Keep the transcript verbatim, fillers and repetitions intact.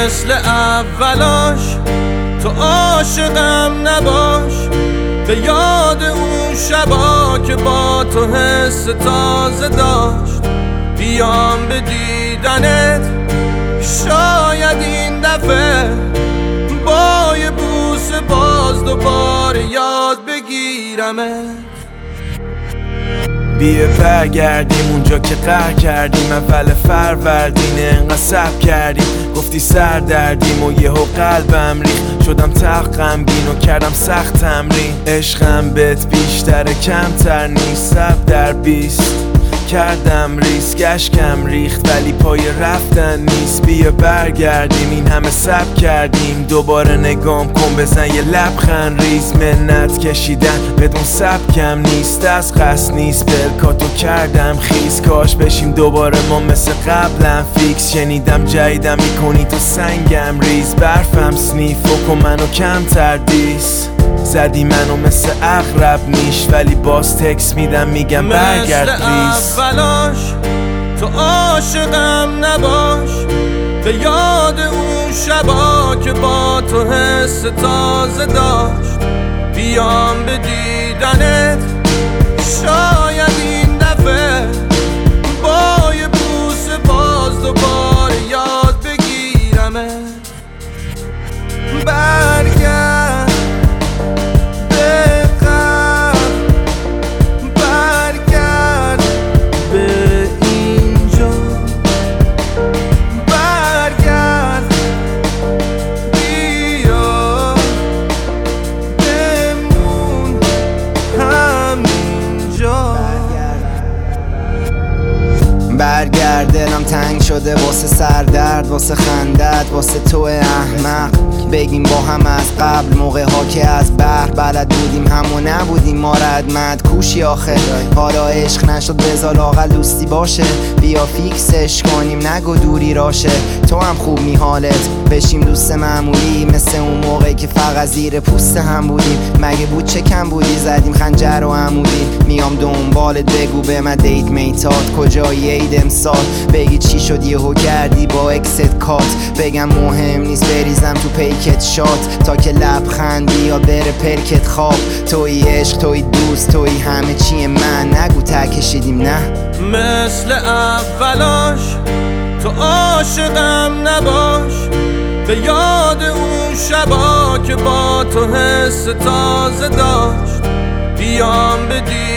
مثل اولاش تو عاشقم نباش، به یاد اون شبا که با تو حس تازه داشت. بیام به دیدنت شاید این دفعه با یه بوس باز دوباره یاد بگیرمت. بیا برگردیم اونجا که قهر کردیم، اول فروردین انقدر صبر کردیم. گفتی سر دردیم و یهو قلبم ریخت، شدم تق غمگین و کردم سخت تمرین. عشقم بهت بیشتر کمتر نیست، صبر در بیست کردم ریسک، اشکم ریخت ولی پای رفتن نیست. بیا برگردیم این همه صبر کردیم، دوباره نگام کن بزن یه لبخند ریز. منت کشیدن بدون سبکم نیست، از قصد نیست پلکاتو کردم خیز. کاش بشیم دوباره ما مثل قبلم فیکس، شنیدم جدیدم میکنی تو سنگم ریز. برفم سنیف و کن منو کم تردیس، زدی منو مثل اغرب نیش ولی باز تکس میدم میگم برگرد پلیز. مثل اولاش تو عاشقم نباش، به یاد اون شبا که با تو حس تازه داشت. بیام به دیدنت شاید این دفعه با یه بوس باز دوباره یاد بگیرمت. برگرد برگرد، دلم تنگ شده واسه سردرد، واسه خندت، واسه تو احمق. بگیم با هم از قبل موقع ها که از بحر بلد بودیم همو نبودیم ما ردمد کوشی آخه. حالا عشق نشد بذار لااقل دوستی باشه، بیا فیکسش کنیم نگو دوری راشه. تو هم خوب می حالت بشیم دوست معمولی، مثل اون موقعی که فقط زیر پوست هم بودیم. مگه بود چه کم بودی زدیم خنجر و عمودی. میام دنبالت بگو به من دیت میتات کجایی عید امسال. بگی چی شد یهو کردی با اکست کات، بگم مهم نیست بریزم تو پیکت شات تا که لبخندی یا بره پرکت خواب. توی عشق توی دوست توی همه چی من، نگو ته کشیدیم نه. مثل اولاش تو عاشقم نباش، به یاد اون شبا که با تو حس تازه داشت. بیام به